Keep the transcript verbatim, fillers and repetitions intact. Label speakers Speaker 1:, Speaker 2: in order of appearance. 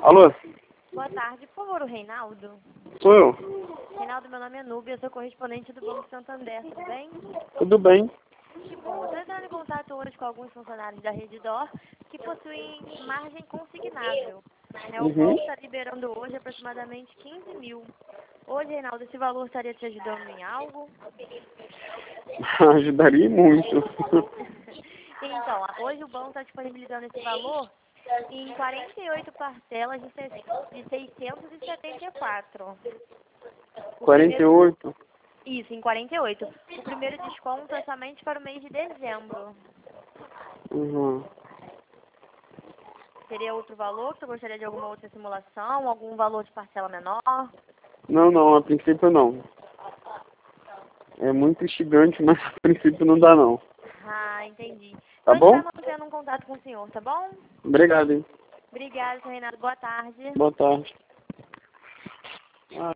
Speaker 1: Alô?
Speaker 2: Boa tarde, por favor, o Reinaldo.
Speaker 1: Sou eu.
Speaker 2: Reinaldo, meu nome é Núbia, eu sou correspondente do Banco Santander, tudo bem?
Speaker 1: Tudo bem?
Speaker 2: Que bom, eu estou entrando em contato hoje com alguns funcionários da Rede Dor que possuem margem consignável. Né? O
Speaker 1: Uhum.
Speaker 2: banco está liberando hoje aproximadamente quinze mil. Hoje, Reinaldo, esse valor estaria te ajudando em algo?
Speaker 1: Ajudaria muito.
Speaker 2: Então, hoje o banco está disponibilizando esse valor em quarenta e oito parcelas de seiscentos e setenta e quatro. O
Speaker 1: quarenta e
Speaker 2: primeiro...
Speaker 1: oito?
Speaker 2: Isso, em quarenta e oito. O primeiro desconto é somente para o mês de dezembro.
Speaker 1: Uhum.
Speaker 2: Teria outro valor? Você gostaria de alguma outra simulação? Algum valor de parcela menor?
Speaker 1: Não, não, a princípio não. É muito instigante, mas a princípio não dá não.
Speaker 2: Ah, entendi.
Speaker 1: Tá
Speaker 2: Então a gente
Speaker 1: bom?
Speaker 2: vai mantendo um contato com o senhor, tá bom?
Speaker 1: Obrigado, hein?
Speaker 2: Obrigada, seu Reinaldo. Boa tarde.
Speaker 1: Boa tarde.